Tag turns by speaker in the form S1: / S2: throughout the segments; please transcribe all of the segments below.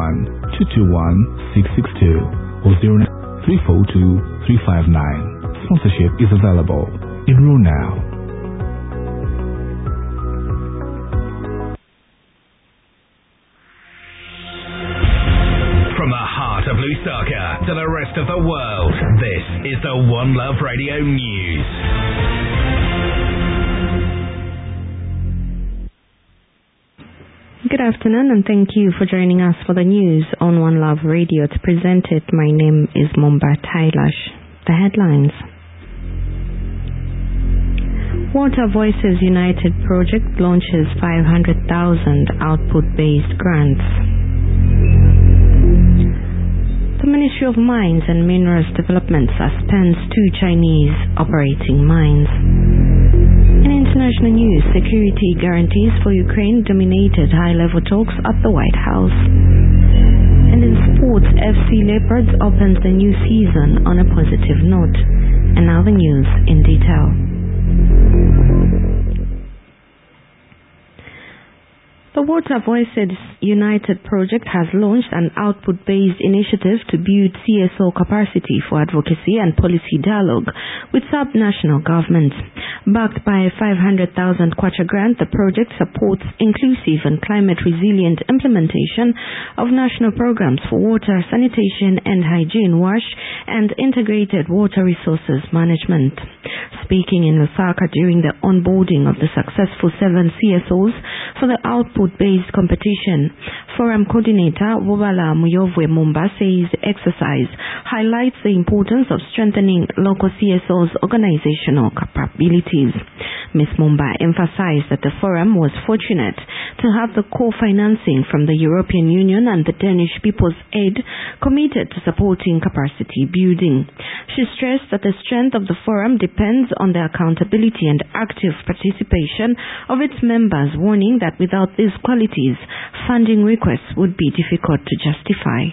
S1: 662 or 342 359. Sponsorship is available. Enroll now.
S2: From the heart of Lusaka to the rest of the world, this is the One Love Radio News.
S3: Good afternoon and thank you for joining us for the news on One Love Radio. To present it, my name is Mumba Tailash. The headlines. Water Voices United Project launches 500,000 output-based grants. The Ministry of Mines and Minerals Development suspends 2 Chinese operating mines. In international news, security guarantees for Ukraine dominated high-level talks at the White House. And in sports, FC Leopards opens the new season on a positive note. And now the news in detail. The Water Voices United Project has launched an output-based initiative to build CSO capacity for advocacy and policy dialogue with sub-national governments. Backed by a 500,000 kwacha grant, the project supports inclusive and climate-resilient implementation of national programs for water, sanitation and hygiene, WASH, and integrated water resources management. Speaking in Lusaka during the onboarding of the successful 7 CSOs for the output-based competition, Forum Coordinator Wobala Muyovwe Mumba says the exercise highlights the importance of strengthening local CSOs' organizational capabilities. Ms. Mumba emphasized that the forum was fortunate to have the co-financing from the European Union and the Danish People's Aid committed to supporting capacity building. She stressed that the strength of the forum depends on the accountability and active participation of its members, warning that without these qualities, funding requests would be difficult to justify.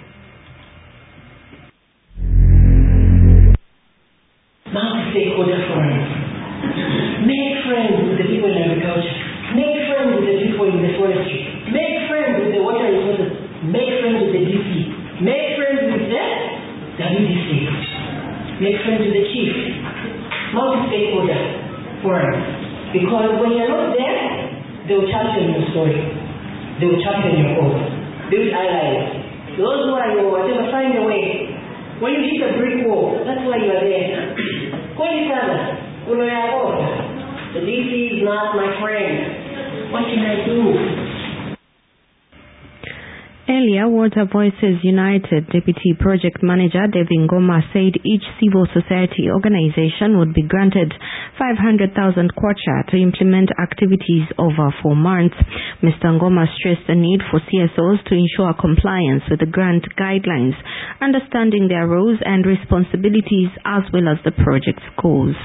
S4: Multi-stakeholder forums. Make friends with the people in agriculture. Make friends with the people in the forestry. Make friends with the water resources. Make friends with the DC. Make friends with the WDC. Make friends with the chief. Multi-stakeholder forums. Because when you're not there, they will champion your story. They will champion your cause. Build allies. Those who are your whatever, find a way. When you hit a brick wall, that's why you are there. Call each other. The DC is not my friend. What can I do?
S3: Earlier, Water Voices United Deputy Project Manager Devin Ngoma said each civil society organization would be granted 500,000 kwacha to implement activities over 4 months. Mr. Ngoma stressed the need for CSOs to ensure compliance with the grant guidelines, understanding their roles and responsibilities as well as the project's goals.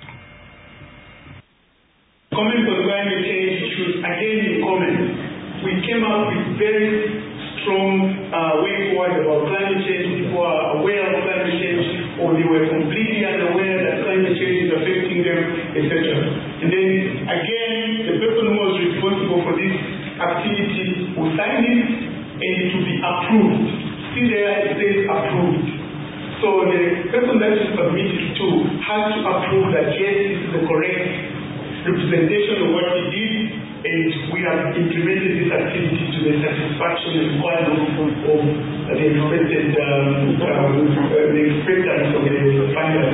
S5: Comment on climate change issues, again in comment, we came up with very strong way forward about climate change. People are aware of climate change, or they were completely unaware that climate change is affecting them, etc. And then again, the person who was responsible for this activity will sign it and it will be approved. See there it says approved. So the person that you submit it to has to approve that yes, this is the correct representation of what we did, and we have implemented this activity to the satisfaction and requirements of the expected the expectance of the funders.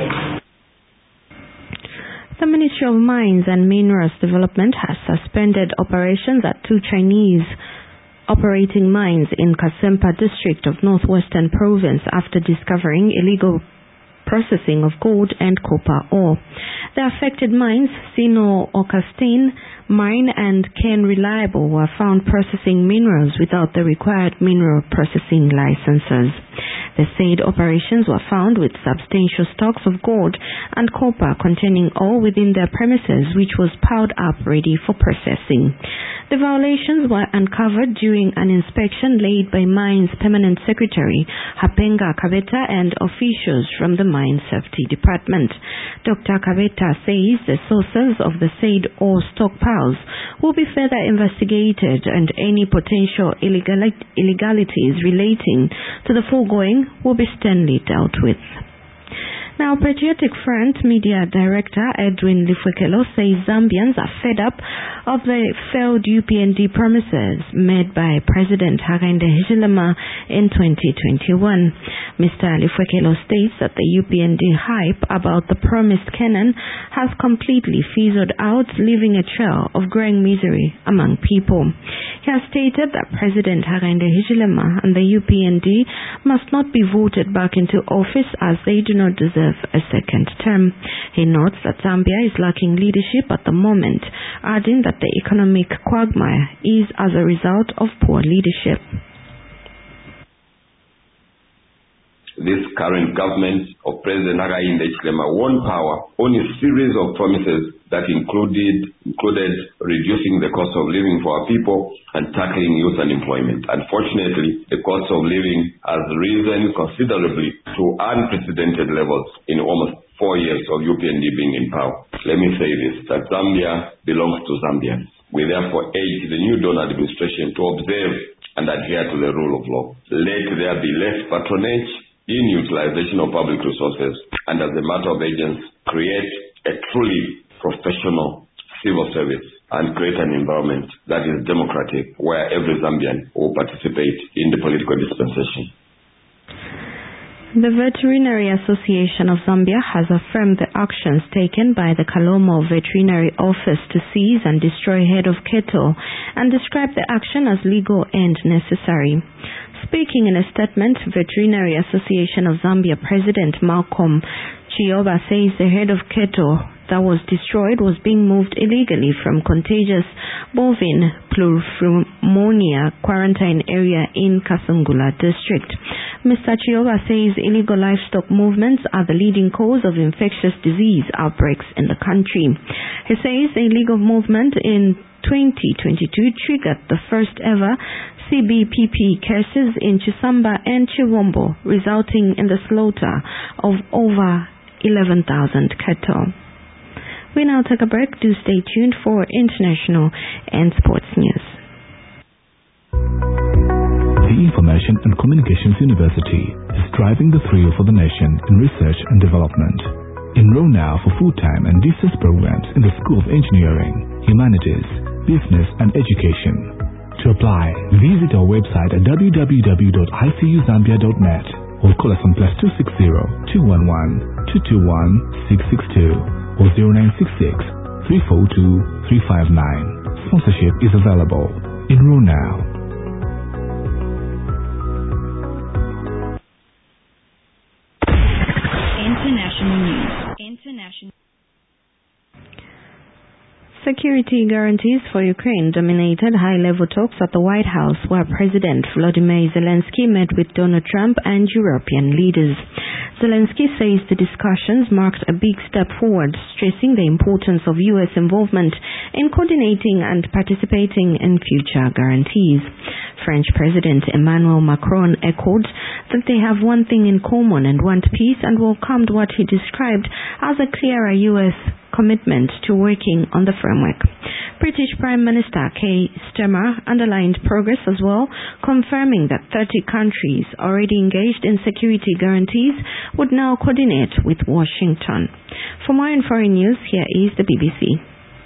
S3: The Ministry of Mines and Minerals Development has suspended operations at 2 Chinese operating mines in Kasempa district of Northwestern Province after discovering illegal processing of gold and copper ore. The affected mines, Sino Augustine Mine and Ken Reliable, were found processing minerals without the required mineral processing licenses. The said operations were found with substantial stocks of gold and copper containing ore within their premises, which was piled up ready for processing. The violations were uncovered during an inspection led by Mines Permanent Secretary Hapenga Kabeta and officials from the Mine Safety Department. Dr. Kabeta says the sources of the said ore stockpiles will be further investigated and any potential illegalities relating to the foregoing will be sternly dealt with. Now, Patriotic Front Media Director Edwin Lifwekelo says Zambians are fed up of the failed UPND promises made by President Hakainde Hichilema in 2021. Mr. Lifwekelo states that the UPND hype about the promised cannon has completely fizzled out, leaving a trail of growing misery among people. He has stated that President Hakainde Hichilema and the UPND must not be voted back into office as they do not deserve a second term. He notes that Zambia is lacking leadership at the moment, adding that the economic quagmire is as a result of poor leadership.
S6: This current government of President Hakainde Hichilema won power on a series of promises that included reducing the cost of living for our people and tackling youth unemployment. Unfortunately, the cost of living has risen considerably to unprecedented levels in almost 4 years of UPND being in power. Let me say this, that Zambia belongs to Zambians. We therefore urge the new Dawn administration to observe and adhere to the rule of law. Let there be less patronage in utilization of public resources, and as a matter of urgency, create a truly professional civil service and create an environment that is democratic where every Zambian will participate in the political dispensation.
S3: The Veterinary Association of Zambia has affirmed the actions taken by the Kalomo Veterinary Office to seize and destroy herd of cattle and described the action as legal and necessary. Speaking in a statement, Veterinary Association of Zambia President Malcolm Chioba says the herd of cattle that was destroyed was being moved illegally from contagious bovine pleuropneumonia quarantine area in Kasungula district. Mr. Chioba says illegal livestock movements are the leading cause of infectious disease outbreaks in the country. He says the illegal movement in 2022 triggered the first ever CBPP cases in Chisamba and Chiwombo, resulting in the slaughter of over 11,000 cattle. We now take a break. Do stay tuned for international and sports news.
S1: The Information and Communications University is driving the thrill for the nation in research and development. Enroll now for full-time and distance programs in the School of Engineering, Humanities, Business and Education. To apply, visit our website at www.icuzambia.net or call us on +260 211 221 662 or 0966 342 359. Sponsorship is available. Enroll now.
S7: International news. International.
S3: Security guarantees for Ukraine dominated high-level talks at the White House, where President Volodymyr Zelensky met with Donald Trump and European leaders. Zelensky says the discussions marked a big step forward, stressing the importance of U.S. involvement in coordinating and participating in future guarantees. French President Emmanuel Macron echoed that they have one thing in common and want peace, and welcomed what he described as a clearer U.S. commitment to working on the framework. British Prime Minister Keir Starmer underlined progress as well, confirming that 30 countries already engaged in security guarantees would now coordinate with Washington. For more on foreign news, here is the BBC.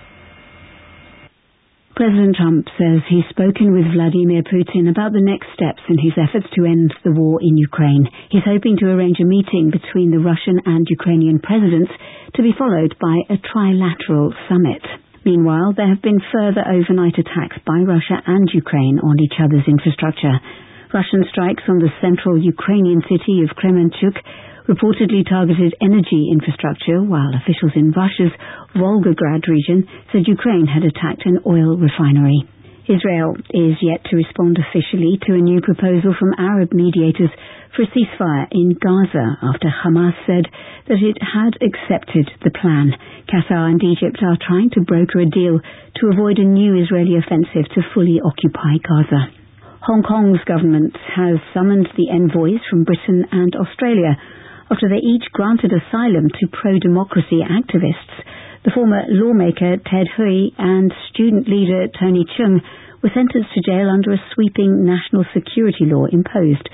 S8: President Trump says he's spoken with Vladimir Putin about the next steps in his efforts to end the war in Ukraine. He's hoping to arrange a meeting between the Russian and Ukrainian presidents to be followed by a trilateral summit. Meanwhile, there have been further overnight attacks by Russia and Ukraine on each other's infrastructure. Russian strikes on the central Ukrainian city of Kremenchuk reportedly targeted energy infrastructure, while officials in Russia's Volgograd region said Ukraine had attacked an oil refinery. Israel is yet to respond officially to a new proposal from Arab mediators for a ceasefire in Gaza after Hamas said that it had accepted the plan. Qatar and Egypt are trying to broker a deal to avoid a new Israeli offensive to fully occupy Gaza. Hong Kong's government has summoned the envoys from Britain and Australia after they each granted asylum to pro-democracy activists. The former lawmaker Ted Hui and student leader Tony Chung were sentenced to jail under a sweeping national security law imposed